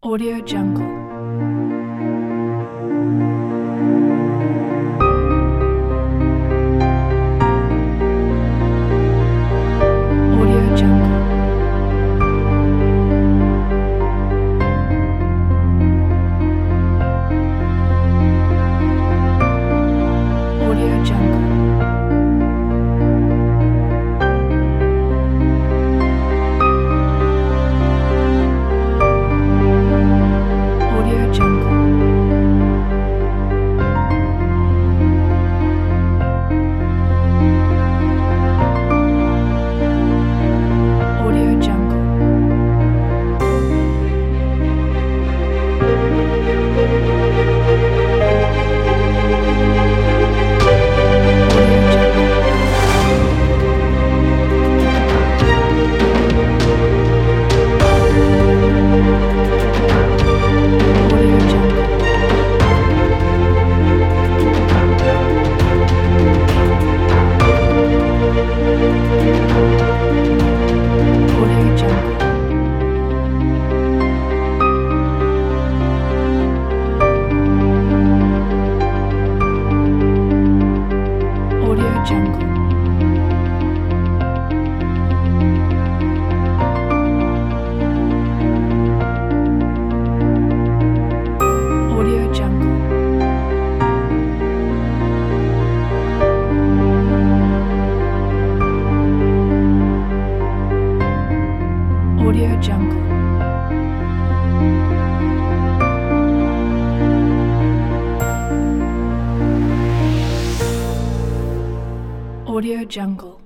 Audio Jungle. Audio Jungle. Audio Jungle. Audio Jungle. Audio Jungle. Audio Jungle. Audio Jungle. Audio Jungle. Audio Jungle. Audio Jungle. Audio Jungle.